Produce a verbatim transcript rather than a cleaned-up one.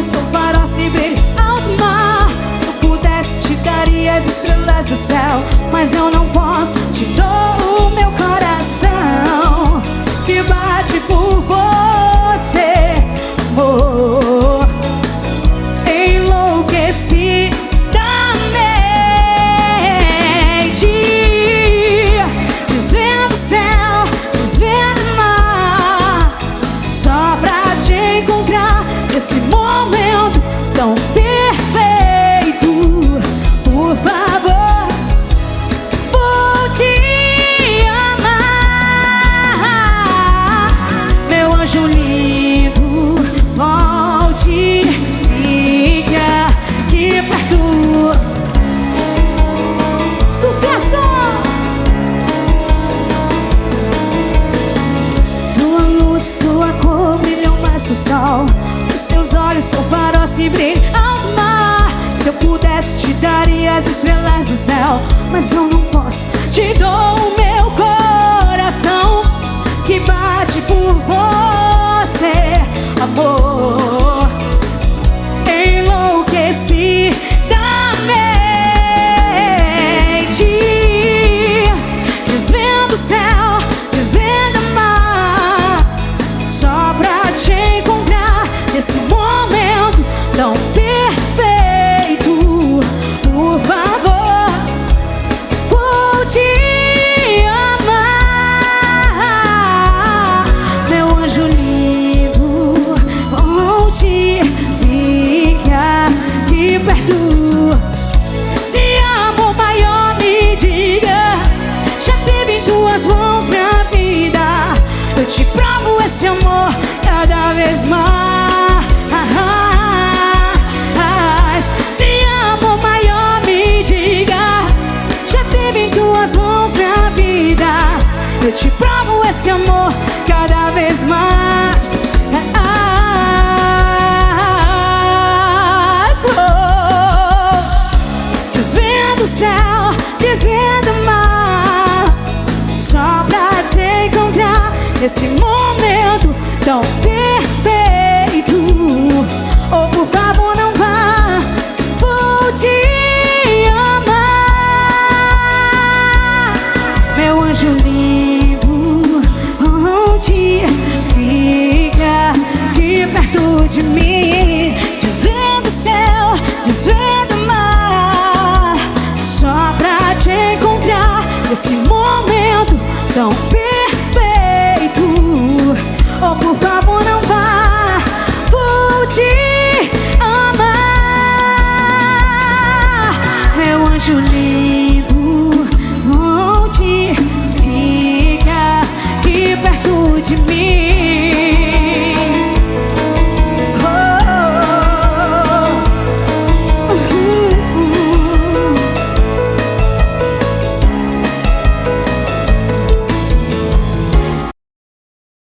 olhos são faróis que brilham alto mar. Se eu pudesse te daria as estrelas do céu, mas eu não posso. Te dou o meu coração que bate por você, amor. Enlouqueci esse momento tão perfeito. Por favor, vou te amar, meu anjo lindo. Volte, fica aqui perto. Sucesso! Tua luz, tua cor brilham mais que o sol. Os seus olhos são faróis que brilham alto mar. Se eu pudesse te daria as estrelas do céu, mas eu não posso. Te dou o meu coração que bate por você, amor. Enlouqueci da mente, desvendo o céu, desvendo o mar, só pra te encontrar nesse momento tão perfeito. Por favor, vou te amar, meu anjo lindo. Volte, fica aqui perto. Se amor maior me diga, já teve em tuas mãos minha vida. Eu te provo esse amor cada vez mais. Eu te provo esse amor cada vez mais. Oh, desvendo o céu, desvendo o mar, só pra te encontrar nesse momento tão perfeito. Oh, por favor, não vá, vou te amar, meu anjo lindo. Fica aqui perto de mim, desvendo o céu, desvendo o mar, só pra te encontrar nesse momento tão perfeito. Oh, por favor, não vá, vou te amar, meu anjo lindo.